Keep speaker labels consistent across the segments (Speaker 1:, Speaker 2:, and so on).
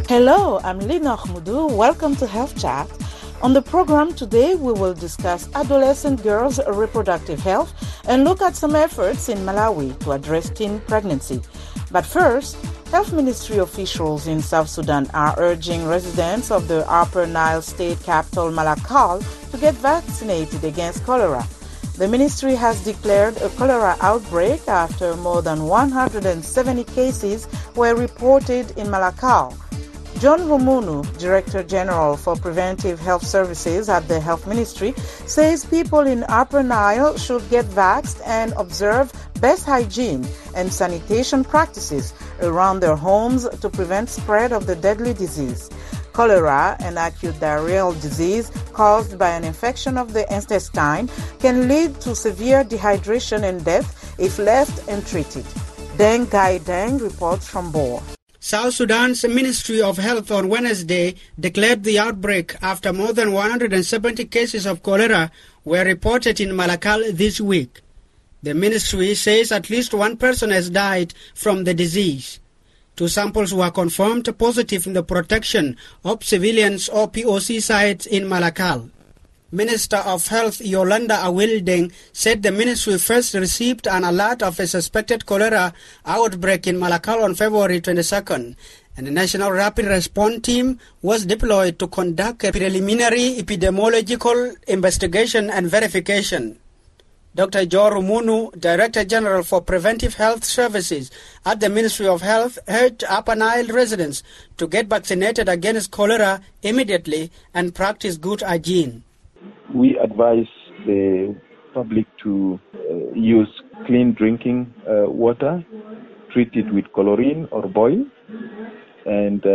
Speaker 1: Hello, I'm Lina Khmudu. Welcome to Health Chat. On the program today, we will discuss adolescent girls' reproductive health and look at some efforts in Malawi to address teen pregnancy. But first, Health Ministry officials in South Sudan are urging residents of the Upper Nile state capital Malakal to get vaccinated against cholera. The ministry has declared a cholera outbreak after more than 170 cases were reported in Malakal. John Rumunu, Director General for Preventive Health Services at the Health Ministry, says people in Upper Nile should get vaxxed and observe best hygiene and sanitation practices around their homes to prevent spread of the deadly disease. Cholera, an acute diarrheal disease caused by an infection of the intestine, can lead to severe dehydration and death if left untreated. Deng Gai Deng reports from Bor.
Speaker 2: South Sudan's Ministry of Health on Wednesday declared the outbreak after more than 170 cases of cholera were reported in Malakal this week. The ministry says at least one person has died from the disease. 2 samples were confirmed positive in the protection of civilians or POC sites in Malakal. Minister of Health Yolanda Awildeng said the ministry first received an alert of a suspected cholera outbreak in Malakal on February 22nd, and the National Rapid Response Team was deployed to conduct a preliminary epidemiological investigation and verification. Dr. Joe Rumunu, Director General for Preventive Health Services at the Ministry of Health, urged Upper Nile residents to get vaccinated against cholera immediately and practice good hygiene.
Speaker 3: We advise the public to use clean drinking water treated with chlorine or boil, and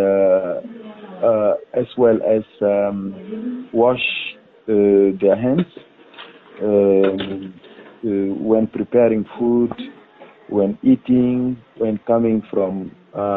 Speaker 3: as well as wash their hands when preparing food, when eating, when coming from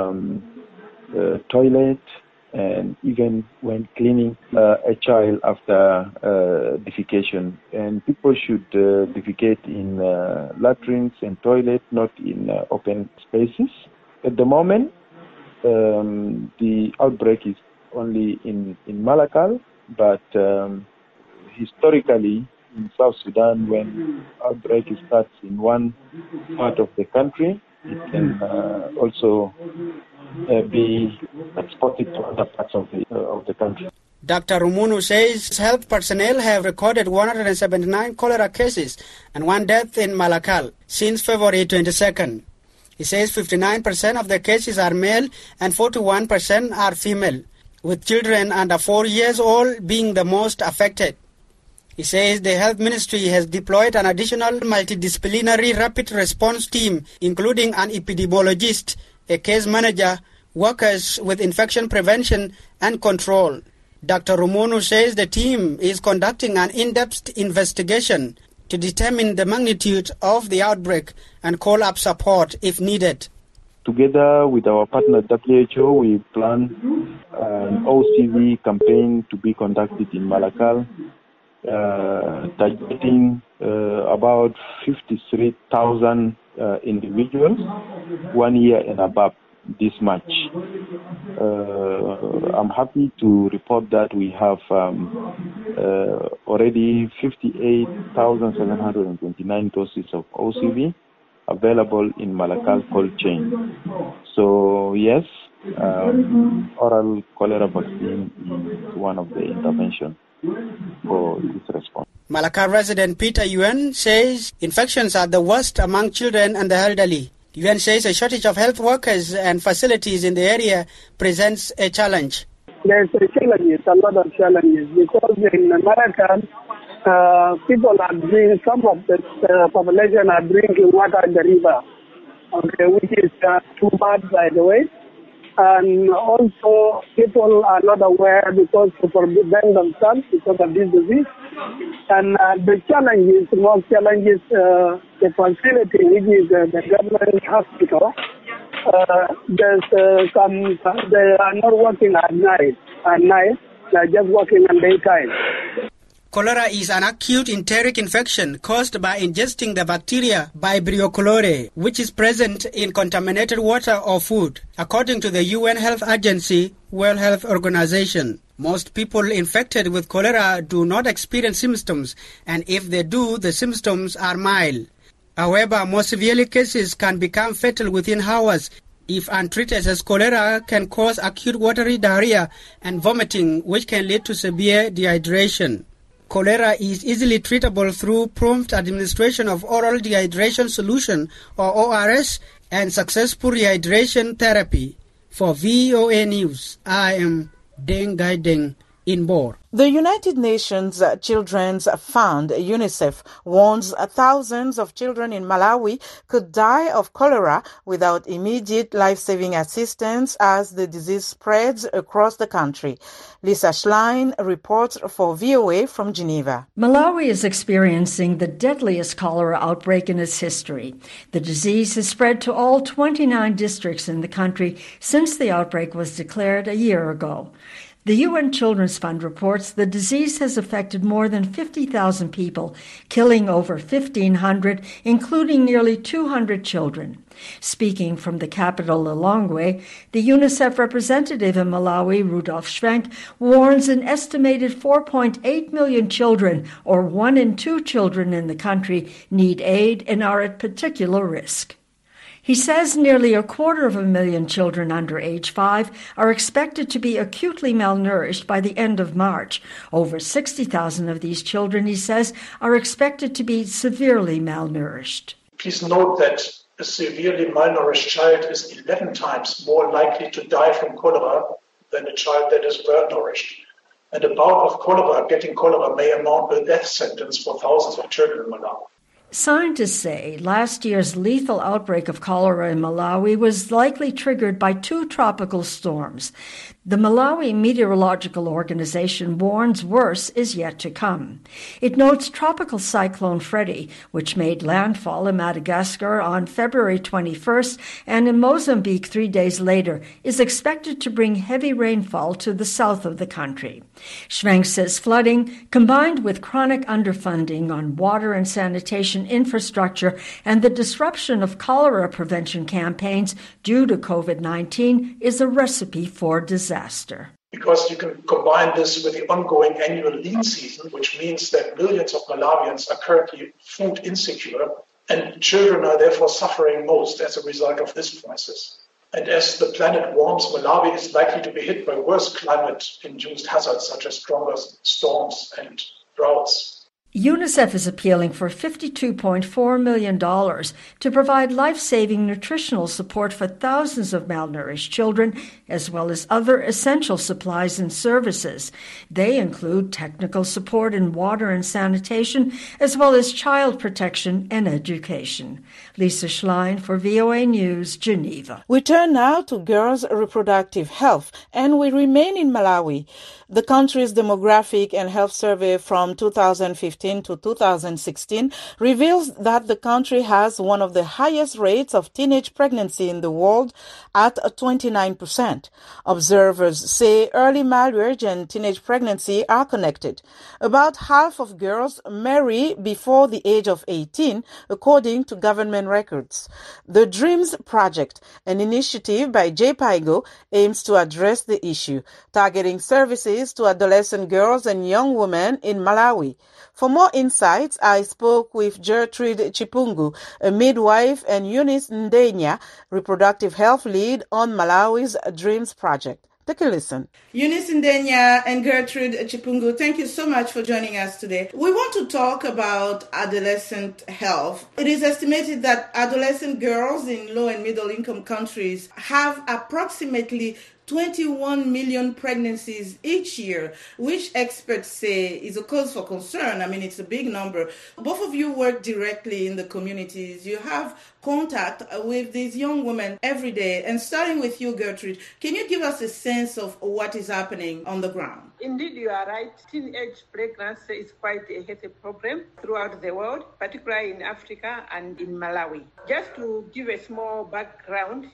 Speaker 3: toilet, and even when cleaning a child after defecation. And people should defecate in latrines and toilets, not in open spaces. At the moment, the outbreak is only in Malakal, but historically in South Sudan, when outbreak starts in one part of the country, it can also be exported to other parts of the country.
Speaker 2: Dr. Rumunu says health personnel have recorded 179 cholera cases and 1 death in Malakal since February 22nd. He says 59% of the cases are male and 41% are female, with children under 4 years old being the most affected. He says the Health Ministry has deployed an additional multidisciplinary rapid response team, including an epidemiologist, a case manager, workers with infection prevention and control. Dr. Rumunu says the team is conducting an in-depth investigation to determine the magnitude of the outbreak and call up support if needed.
Speaker 3: Together with our partner WHO, we plan an OCV campaign to be conducted in Malakal, targeting about 53,000 individuals 1 year and above this March. I'm happy to report that we have already 58,729 doses of OCV available in Malakal cold chain. So yes, oral cholera vaccine is one of the interventions for this response.
Speaker 2: Malakal resident Peter Yuen says infections are the worst among children and the elderly. Yuen says a shortage of health workers and facilities in the area presents a challenge.
Speaker 4: There's a lot of challenges, because in America, people are drinking, some of the population are drinking water in the river, okay, which is too bad, by the way. And also, people are not aware because to prevent themselves because of this disease. And the most challenge is the facility, which is the government hospital. They are not working at night. They're just working at daytime.
Speaker 2: Cholera is an acute enteric infection caused by ingesting the bacteria Vibrio cholerae, which is present in contaminated water or food, according to the UN Health Agency, World Health Organization. Most people infected with cholera do not experience symptoms, and if they do, the symptoms are mild. However, more severe cases can become fatal within hours if untreated, as cholera can cause acute watery diarrhea and vomiting, which can lead to severe dehydration. Cholera is easily treatable through prompt administration of oral dehydration solution or ORS and successful rehydration therapy. For VOA News, I am Deng Gai Deng in Bor.
Speaker 1: The United Nations Children's Fund, UNICEF, warns thousands of children in Malawi could die of cholera without immediate life-saving assistance as the disease spreads across the country. Lisa Schlein reports for VOA from Geneva.
Speaker 5: Malawi is experiencing the deadliest cholera outbreak in its history. The disease has spread to all 29 districts in the country since the outbreak was declared a year ago. The UN Children's Fund reports the disease has affected more than 50,000 people, killing over 1,500, including nearly 200 children. Speaking from the capital, Lilongwe, the UNICEF representative in Malawi, Rudolf Schwenk, warns an estimated 4.8 million children, or 1 in 2 children in the country, need aid and are at particular risk. He says nearly 250,000 children under age 5 are expected to be acutely malnourished by the end of March. Over 60,000 of these children, he says, are expected to be severely malnourished.
Speaker 6: Please note that a severely malnourished child is 11 times more likely to die from cholera than a child that is well nourished. And a bout of cholera, getting cholera, may amount to a death sentence for thousands of children in Malawi.
Speaker 5: Scientists say last year's lethal outbreak of cholera in Malawi was likely triggered by 2 tropical storms. The Malawi Meteorological Organization warns worse is yet to come. It notes Tropical Cyclone Freddy, which made landfall in Madagascar on February 21st and in Mozambique 3 days later, is expected to bring heavy rainfall to the south of the country. Schwenk says flooding, combined with chronic underfunding on water and sanitation infrastructure and the disruption of cholera prevention campaigns due to COVID-19, is a recipe for disaster.
Speaker 6: Because you can combine this with the ongoing annual lean season, which means that millions of Malawians are currently food insecure, and children are therefore suffering most as a result of this crisis. And as the planet warms, Malawi is likely to be hit by worse climate-induced hazards such as stronger storms and droughts.
Speaker 5: UNICEF is appealing for $52.4 million to provide life-saving nutritional support for thousands of malnourished children, as well as other essential supplies and services. They include technical support in water and sanitation, as well as child protection and education. Lisa Schlein for VOA News, Geneva.
Speaker 1: We turn now to girls' reproductive health, and we remain in Malawi. The country's demographic and health survey from 2015 to 2016 reveals that the country has one of the highest rates of teenage pregnancy in the world at 29%. Observers say early marriage and teenage pregnancy are connected. About half of girls marry before the age of 18, according to government records. The Dreams Project, an initiative by JPIGO, aims to address the issue, targeting services to adolescent girls and young women in Malawi. For more insights, I spoke with Gertrude Chipungu, a midwife, and Eunice Ndenya, reproductive health lead on Malawi's Dreams Project. Take a listen.
Speaker 7: Eunice Ndenya and Gertrude Chipungu, thank you so much for joining us today. We want to talk about adolescent health. It is estimated that adolescent girls in low and middle income countries have approximately 21 million pregnancies each year, which experts say is a cause for concern. I mean, it's a big number. Both of you work directly in the communities. You have contact with these young women every day. And starting with you, Gertrude, can you give us a sense of what is happening on the ground?
Speaker 8: Indeed, you are right. Teenage pregnancy is quite a healthy problem throughout the world, particularly in Africa and in Malawi. Just to give a small background,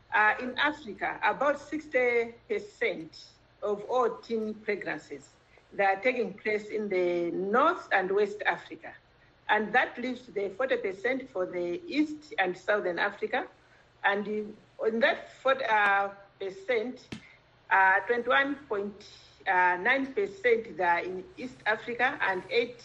Speaker 8: in Africa, about 60% of all teen pregnancies that are taking place in the North and West Africa. And that leaves the 40% for the East and Southern Africa. And in that 40%, 21.9% are in East Africa and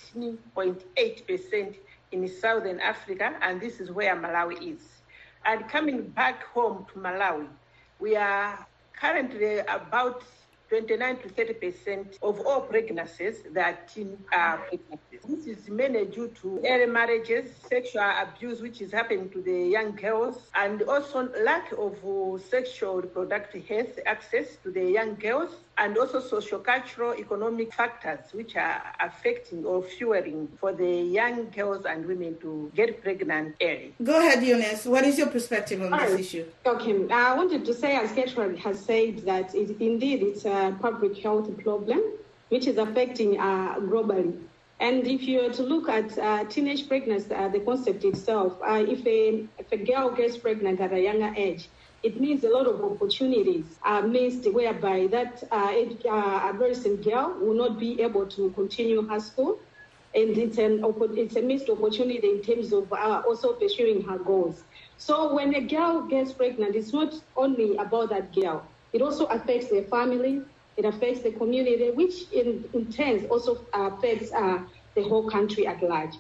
Speaker 8: 18.8% in Southern Africa. And this is where Malawi is. And coming back home to Malawi, we are currently about 29 to 30% of all pregnancies that are teen pregnancies. This is mainly due to early marriages, sexual abuse, which is happening to the young girls, and also lack of sexual reproductive health access to the young girls, and also socio-cultural economic factors which are affecting or fueling for the young girls and women to get pregnant early.
Speaker 7: Go ahead, Eunice. What is your perspective on this issue?
Speaker 9: Okay, I wanted to say, as Gertrude has said, that it's a public health problem which is affecting globally. And if you were to look at teenage pregnancy, the concept itself, if a girl gets pregnant at a younger age, it means a lot of opportunities are missed, whereby that adolescent girl will not be able to continue her school. And it's a missed opportunity in terms of also pursuing her goals. So when a girl gets pregnant, it's not only about that girl. It also affects their family. It affects the community, which in turn also affects the whole country at large.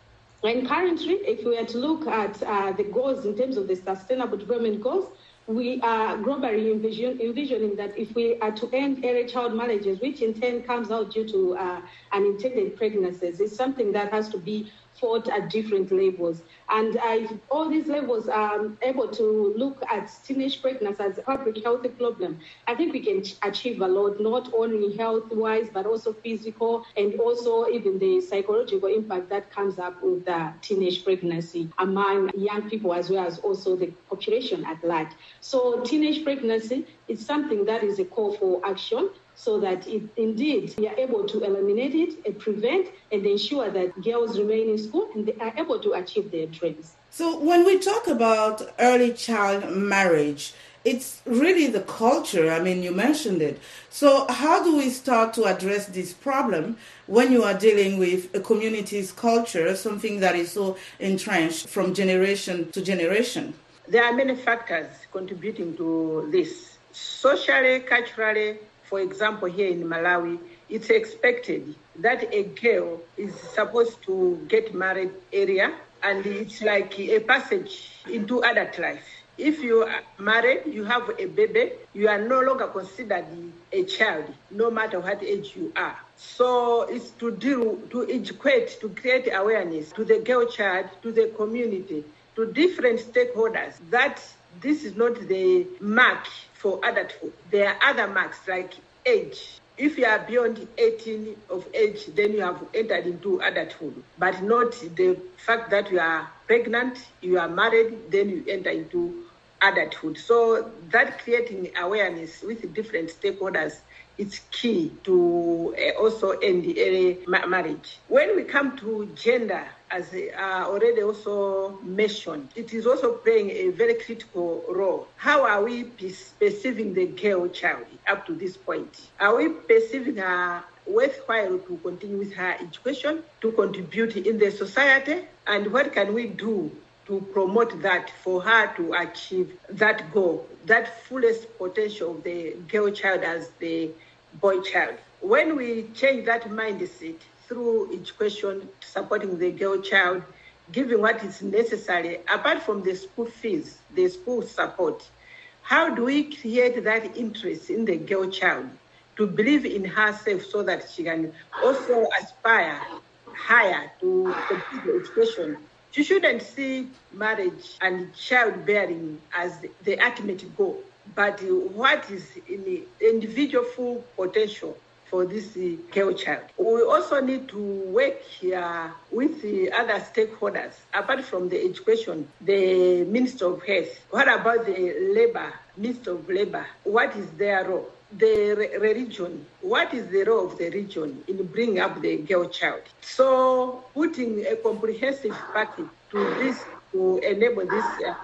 Speaker 9: And currently, if we were to look at the goals in terms of the Sustainable Development Goals, we are globally envisioning that if we are to end early child marriages, which in turn comes out due to unintended pregnancies, it's something that has to be fought at different levels. And if all these levels are able to look at teenage pregnancy as a public health problem, I think we can achieve a lot, not only health-wise, but also physical, and also even the psychological impact that comes up with teenage pregnancy among young people, as well as also the population at large. So teenage pregnancy is something that is a call for action, so that indeed we are able to eliminate it and prevent and ensure that girls remain in school and they are able to achieve their dreams.
Speaker 7: So when we talk about early child marriage, it's really the culture. I mean, you mentioned it. So how do we start to address this problem when you are dealing with a community's culture, something that is so entrenched from generation to generation?
Speaker 8: There are many factors contributing to this. Socially, culturally, for example, here in Malawi, it's expected that a girl is supposed to get married earlier, and it's like a passage into adult life. If you are married, you have a baby, you are no longer considered a child, no matter what age you are. So it's to educate, to create awareness to the girl child, to the community, to different stakeholders, that this is not the mark for adulthood. There are other marks like age. If you are beyond 18 of age, then you have entered into adulthood, but not the fact that you are pregnant, you are married, then you enter into adulthood. So that creating awareness with different stakeholders, it's key to also end the early marriage. When we come to gender, as already also mentioned, it is also playing a very critical role. How are we perceiving the girl child up to this point? Are we perceiving her worthwhile to continue with her education, to contribute in the society? And what can we do to promote that for her to achieve that goal, that fullest potential of the girl child as the boy child? When we change that mindset through education, supporting the girl child, giving what is necessary, apart from the school fees, the school support, how do we create that interest in the girl child to believe in herself so that she can also aspire higher to complete education? She shouldn't see marriage and childbearing as the ultimate goal, but what is in the individual full potential for this girl child. We also need to work here with the other stakeholders, apart from the education, the Minister of Health. What about the Minister of Labor? What is their role? The religion, what is the role of the region in bringing up the girl child? So putting a comprehensive package to this, to enable this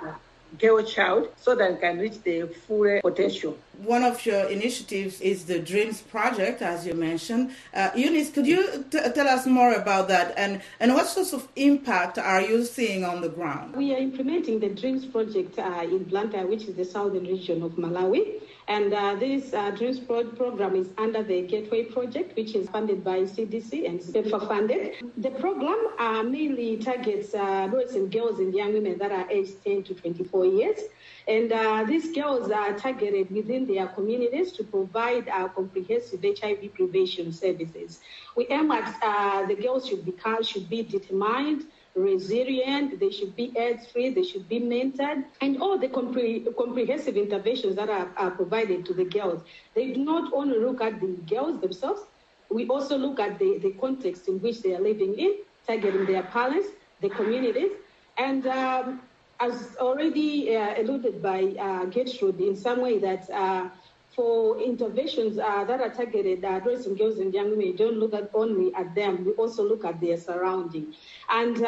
Speaker 8: girl child so that they can reach their full potential.
Speaker 7: One of your initiatives is the Dreams Project, as you mentioned. Eunice, could you tell us more about that and what sorts of impact are you seeing on the ground?
Speaker 9: We are implementing the Dreams Project in Blantyre, which is the southern region of Malawi. And this Dreams program is under the Gateway Project, which is funded by CDC and STEPFA funded. The program mainly targets boys and girls and young women that are aged 10 to 24 years. And these girls are targeted within their communities to provide comprehensive HIV prevention services. We aim at the girls should be determined, resilient, they should be AIDS-free, they should be mentored, and all the comprehensive interventions that are provided to the girls. They do not only look at the girls themselves, we also look at the context in which they are living in, targeting their parents, the communities, and as already alluded by Gertrude in some way that for interventions that are targeted at boys and girls and young women, we don't look only at them, we also look at their surrounding. And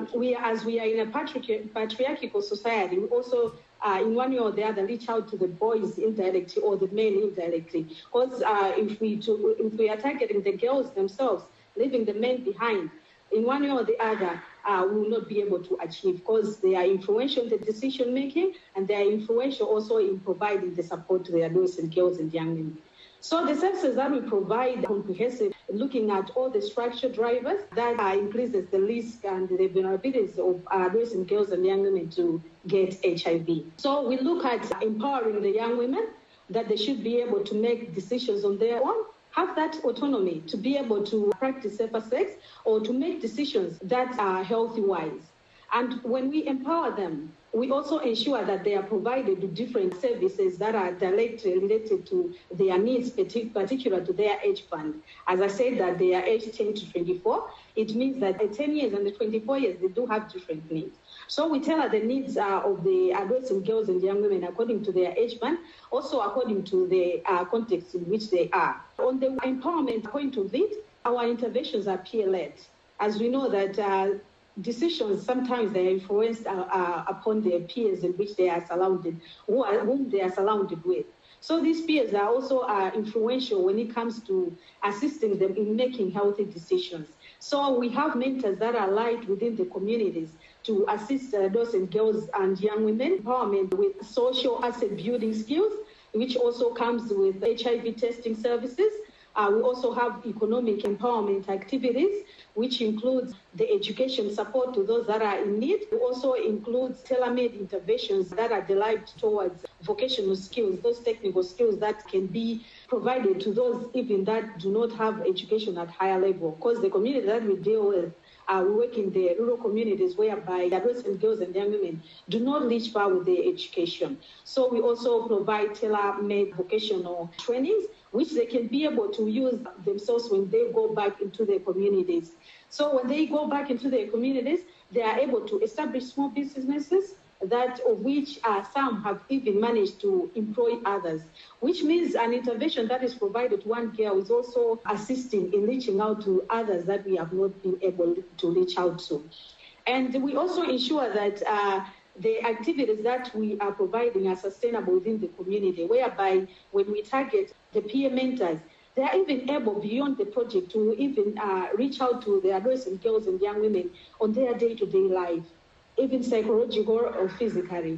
Speaker 9: as we are in a patriarchal society, we also, in one way or the other, reach out to the boys indirectly or the men indirectly. Because if we are targeting the girls themselves, leaving the men behind, in one way or the other, we will not be able to achieve because they are influential in the decision making and they are influential also in providing the support to the adolescent girls and young women. So the services that we provide are comprehensive, looking at all the structural drivers that increases the risk and the vulnerabilities of adolescent girls and young women to get HIV. So we look at empowering the young women that they should be able to make decisions on their own, have that autonomy to be able to practice safer sex or to make decisions that are healthy-wise. And when we empower them, we also ensure that they are provided with different services that are directly related to their needs, particular to their age band. As I said, that they are aged 10 to 24, it means that at 10 years and the 24 years, they do have different needs. So we tailor the needs of the adolescent girls and young women according to their age band, also according to the context in which they are. On the empowerment point of it, our interventions are peer-led. As we know that decisions, sometimes they are influenced upon their peers in which they are surrounded, whom they are surrounded with. So these peers are also influential when it comes to assisting them in making healthy decisions. So we have mentors that are aligned within the communities to assist adolescent girls and young women empowerment with social asset building skills, which also comes with HIV testing services. We also have economic empowerment activities, which includes the education support to those that are in need. It also includes tailor-made interventions that are derived towards vocational skills, those technical skills that can be provided to those even that do not have education at higher level. Because the community that we deal with, we work in the rural communities whereby adolescent girls and young women do not reach far with their education. So we also provide tailor-made vocational trainings, which they can be able to use themselves when they go back into their communities. So when they go back into their communities, they are able to establish small businesses, that of which some have even managed to employ others, which means an intervention that is provided to one girl is also assisting in reaching out to others that we have not been able to reach out to. And we also ensure that the activities that we are providing are sustainable within the community, whereby when we target the peer mentors, they are even able beyond the project to even reach out to the adolescent girls and young women on their day-to-day life, even psychological or physically.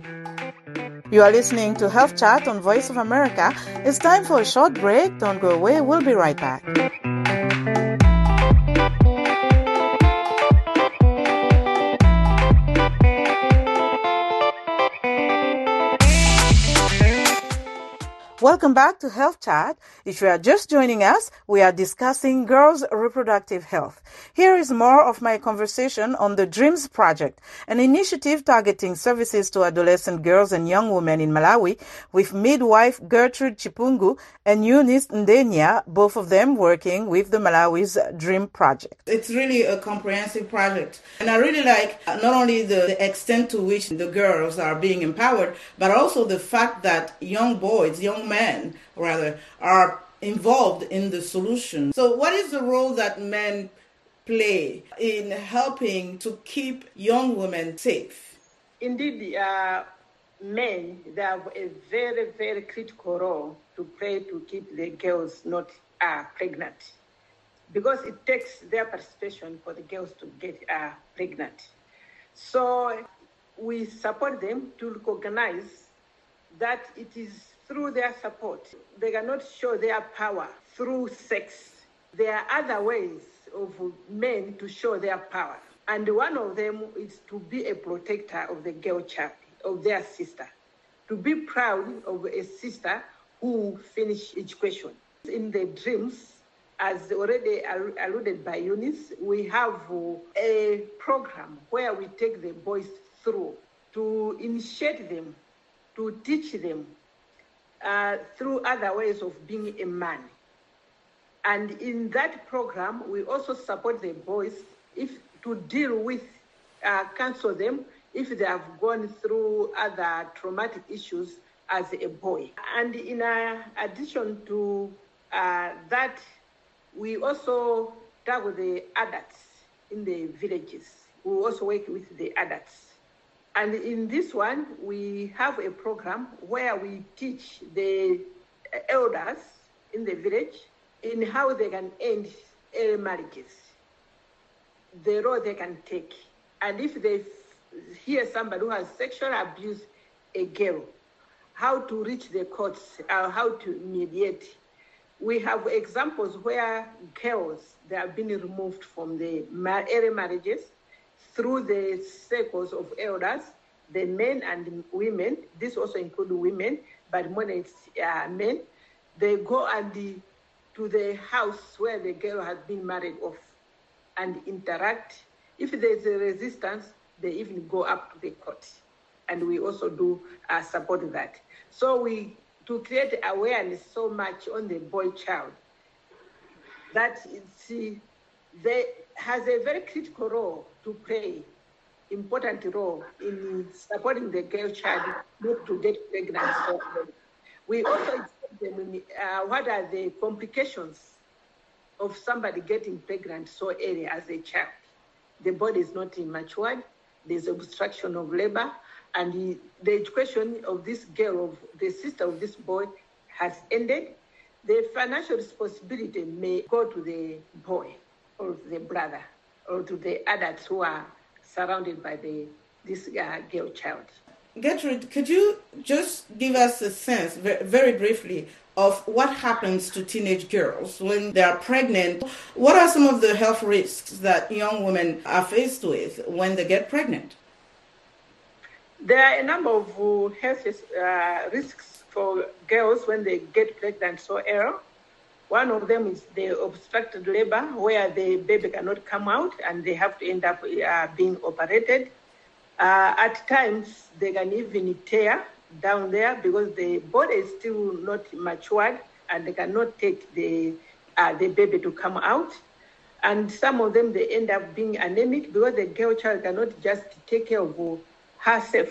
Speaker 1: You are listening to Health Chat on Voice of America. It's time for a short break. Don't go away. We'll be right back. Welcome back to Health Chat. If you are just joining us, we are discussing girls' reproductive health. Here is more of my conversation on the Dreams Project, an initiative targeting services to adolescent girls and young women in Malawi, with midwife Gertrude Chipungu and Eunice Ndenya, both of them working with the Malawi's Dream Project.
Speaker 7: It's really a comprehensive project. And I really like not only the extent to which the girls are being empowered, but also the fact that young men are involved in the solution. So what is the role that men play in helping to keep young women safe?
Speaker 8: Indeed, men, they have a very, very critical role to play to keep the girls not pregnant, because it takes their participation for the girls to get pregnant. So we support them to recognize that it is through their support. They cannot show their power through sex. There are other ways of men to show their power. And one of them is to be a protector of the girl child, of their sister, to be proud of a sister who finished education. In the dreams, as already alluded by Eunice, we have a program where we take the boys through to initiate them, to teach them through other ways of being a man. And in that program, we also support the boys to deal with, counsel them if they have gone through other traumatic issues as a boy. And in addition to that, we also tackle the adults in the villages. We also work with the adults. And in this one, we have a program where we teach the elders in the village in how they can end early marriages, the role they can take. And if they hear somebody who has sexually abused a girl, how to reach the courts, how to mediate. We have examples where girls, they have been removed from the early marriages through the circles of elders, the men and the women. This also includes women, but when it's men, they go to the house where the girl has been married off and interact. If there's a resistance, they even go up to the court. And we also do support that. So to create awareness so much on the boy child, that they has a very critical role to play, important role in supporting the girl child not to get pregnant. So we also explain them in, what are the complications of somebody getting pregnant so early as a child. The body is not matured, there's obstruction of labor, and the education of this girl, of the sister of this boy, has ended. The financial responsibility may go to the boy or the brother or to the adults who are surrounded by this girl child.
Speaker 7: Gertrude, could you just give us a sense, very briefly, of what happens to teenage girls when they are pregnant? What are some of the health risks that young women are faced with when they get pregnant?
Speaker 8: There are a number of health risks for girls when they get pregnant so early. One of them is the obstructed labor, where the baby cannot come out and they have to end up being operated. At times, they can even tear down there because the body is still not matured and they cannot take the baby to come out. And some of them, they end up being anemic because the girl child cannot just take care of herself.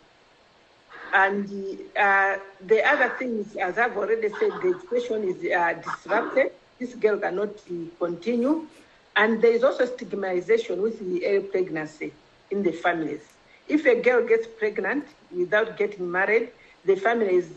Speaker 8: And the other thing is, as I've already said, the education is disrupted. This girl cannot continue. And there is also stigmatization with the early pregnancy in the families. If a girl gets pregnant without getting married, the family is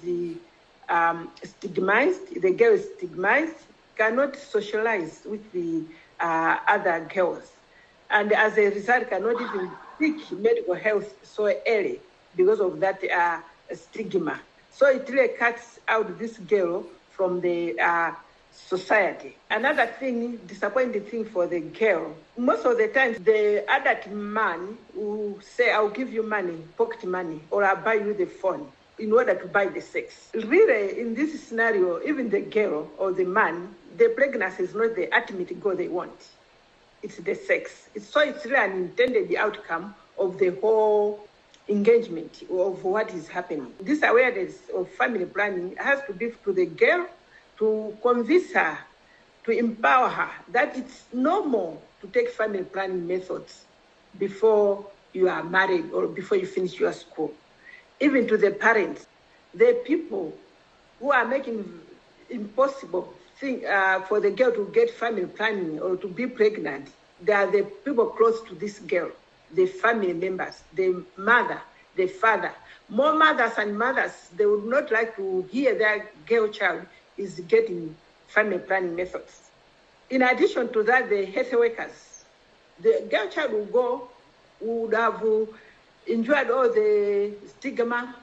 Speaker 8: stigmatized, the girl is stigmatized, cannot socialize with the other girls. And as a result, cannot even seek medical health so early because of that stigma. So it really cuts out this girl from the society. Another thing, disappointing thing for the girl, most of the time the adult man will say, I'll give you money, pocket money, or I'll buy you the phone in order to buy the sex. Really, in this scenario, even the girl or the man, the pregnancy is not the ultimate goal they want. It's the sex. So it's really an intended outcome of the whole engagement of what is happening. This awareness of family planning has to be to the girl, to convince her, to empower her that it's normal to take family planning methods before you are married or before you finish your school. Even to the parents, the people who are making impossible thing for the girl to get family planning or to be pregnant, they are the people close to this girl, the family members, the mother, the father, more mothers, they would not like to hear their girl child is getting family planning methods. In addition to that, the health workers, the girl child would have enjoyed all the stigma,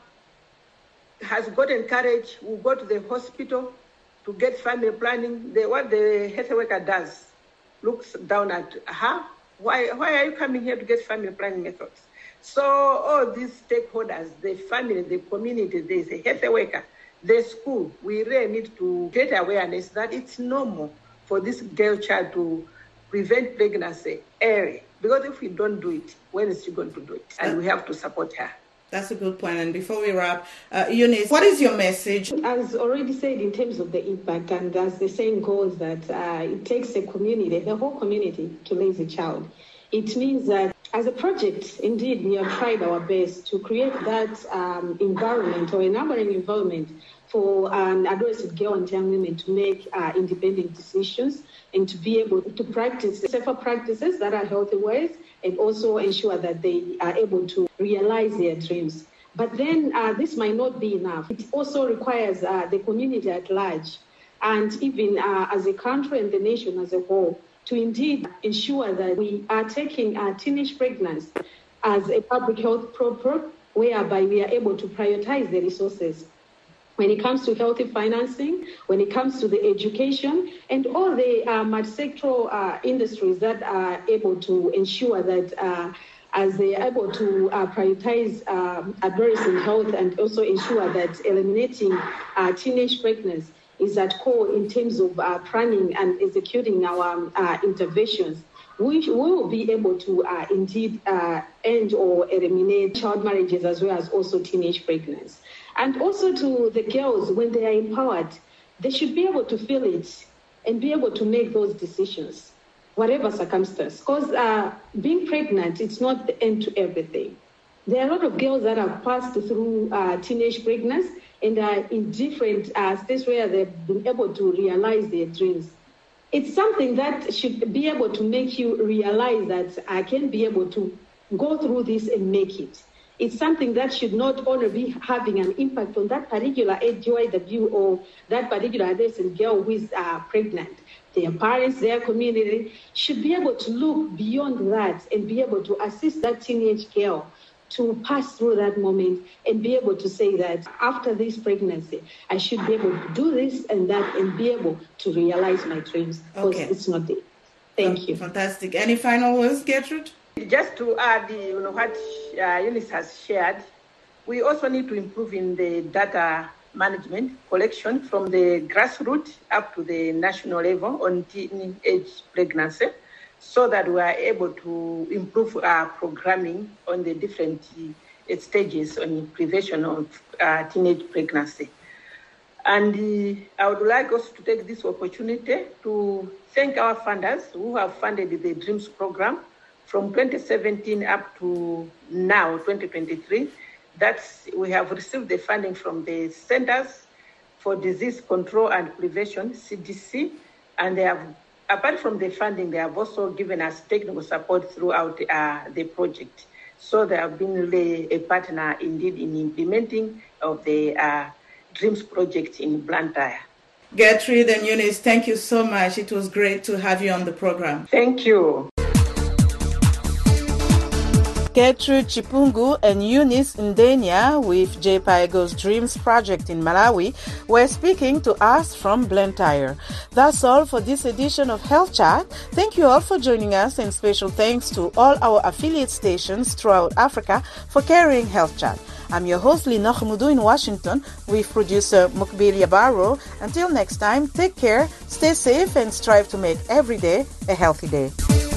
Speaker 8: has gotten courage, will go to the hospital to get family planning. What the health worker does, looks down at her. Why are you coming here to get family planning methods? So all these stakeholders, the family, the community, the health worker, the school, we really need to get awareness that it's normal for this girl child to prevent pregnancy early. Because if we don't do it, when is she going to do it? And we have to support her.
Speaker 7: That's a good point. And before we wrap, Eunice, what is your message?
Speaker 9: As already said, in terms of the impact, and as the saying goes, that it takes a community, the whole community, to raise a child. It means that as a project, indeed, we have tried our best to create that environment or enabling environment for adolescent girl and young women to make independent decisions and to be able to practice safer practices that are healthy ways, and also ensure that they are able to realize their dreams. But then this might not be enough. It also requires the community at large, and even as a country and the nation as a whole, to indeed ensure that we are taking teenage pregnancy as a public health problem, whereby we are able to prioritize the resources when it comes to healthy financing, when it comes to the education, and all the multi-sectoral industries that are able to ensure that as they are able to prioritize adolescent health and also ensure that eliminating teenage pregnancy is at core in terms of planning and executing our interventions, we will be able to indeed end or eliminate child marriages as well as also teenage pregnancy. And also to the girls, when they are empowered, they should be able to feel it and be able to make those decisions, whatever circumstance. Because being pregnant, it's not the end to everything. There are a lot of girls that have passed through teenage pregnancy and are in different states where they've been able to realize their dreams. It's something that should be able to make you realize that I can be able to go through this and make it. It's something that should not only be having an impact on that particular AGYW or that particular adolescent girl who is pregnant. Their parents, their community should be able to look beyond that and be able to assist that teenage girl to pass through that moment and be able to say that after this pregnancy, I should be able to do this and that and be able to realize my dreams, because it's not there. Thank you.
Speaker 7: Fantastic. Any final words, Gertrude?
Speaker 8: Just to add, what Eunice has shared, we also need to improve in the data management collection from the grassroots up to the national level on teenage pregnancy, so that we are able to improve our programming on the different stages on prevention of teenage pregnancy. And I would like us to take this opportunity to thank our funders who have funded the DREAMS program from 2017 up to now, 2023. We have received the funding from the Centers for Disease Control and Prevention, CDC, and they have, apart from the funding, they have also given us technical support throughout the project. So they have been really a partner indeed in implementing of the DREAMS project in Blantyre.
Speaker 7: Gertrude and Eunice, thank you so much. It was great to have you on the program.
Speaker 8: Thank you.
Speaker 1: Gertrude Chipungu and Eunice Ndenya with JPIGO's Dreams Project in Malawi were speaking to us from Blantyre. That's all for this edition of Health Chat. Thank you all for joining us, and special thanks to all our affiliate stations throughout Africa for carrying Health Chat. I'm your host, Lina Khmudu in Washington, with producer Mukbil Yabaro. Until next time, take care, stay safe, and strive to make every day a healthy day.